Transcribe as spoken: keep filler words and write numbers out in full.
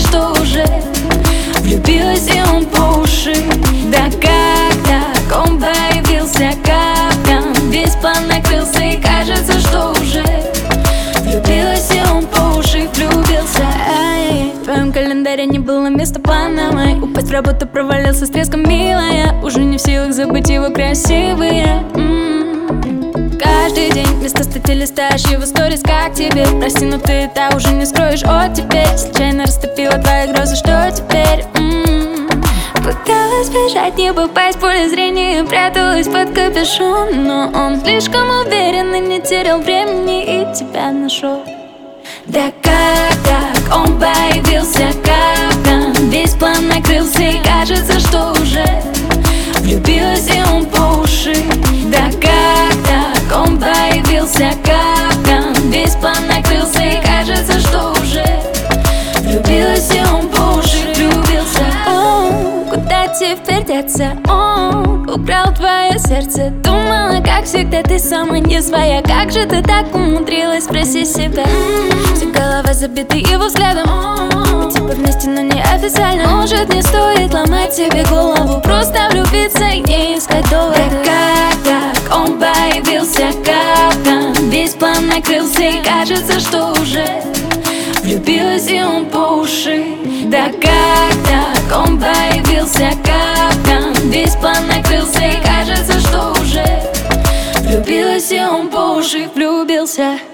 что уже влюбилась, и он по уши. Да как так? Он появился капкан, весь план накрылся, и кажется, что уже влюбилась, и он по уши влюбился. Ай, в твоем календаре не было места плановой. Упасть в работу, провалился с треском, милая. Уже не в силах забыть его красивые. М-м-м. Каждый день вместо статьи листаешь его сторис, как тебе. Прости, но ты это уже не скроешь. О, теперь случайно растопила твои грозы, что теперь? М-м-м. Пыталась бежать, не попасть в поле зрения, пряталась под капюшон, но он слишком уверен и не терял времени, и тебя нашел. Да как так? Он появился капкан, весь план накрылся, и кажется, что уже влюбилась, и он по уши. Да как так? Он появился капкан, весь план накрылся, и кажется, что уже влюбилась, и он по уши влюбился. О, куда теперь деться? Он украл твое сердце. Думала, как всегда, ты сама не своя. Как же ты так умудрилась, спроси себя. Вся голова забита его взглядом. Мы типа вместе, но не официально. Может, не стоит ломать себе голову, просто влюбиться и не искать доводы. Да как так? Он появился капкан, весь план накрылся, и кажется, что уже влюбилась, и он по уши. Да как так? Он появился капкан, весь план накрылся, и кажется, что уже влюбилась, и он по уши влюбился.